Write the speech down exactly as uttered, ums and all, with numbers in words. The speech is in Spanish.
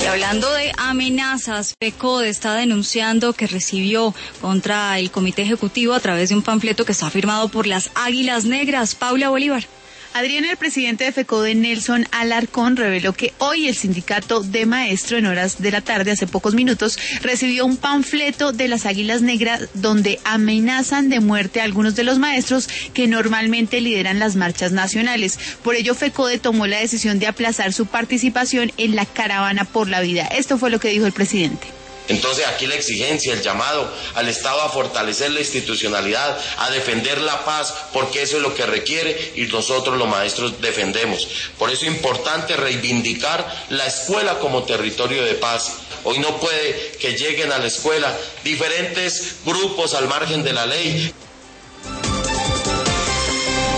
Hablando de amenazas, FECODE está denunciando que recibió contra el Comité Ejecutivo a través de un panfleto que está firmado por las Águilas Negras. Paula Bolívar. Adriana, el presidente de FECODE, Nelson Alarcón, reveló que hoy el sindicato de maestro, en horas de la tarde, hace pocos minutos, recibió un panfleto de las Águilas Negras donde amenazan de muerte a algunos de los maestros que normalmente lideran las marchas nacionales. Por ello, FECODE tomó la decisión de aplazar su participación en la caravana por la vida. Esto fue lo que dijo el presidente. Entonces aquí la exigencia, el llamado al Estado a fortalecer la institucionalidad, a defender la paz, porque eso es lo que requiere y nosotros los maestros defendemos. Por eso es importante reivindicar la escuela como territorio de paz. Hoy no puede que lleguen a la escuela diferentes grupos al margen de la ley.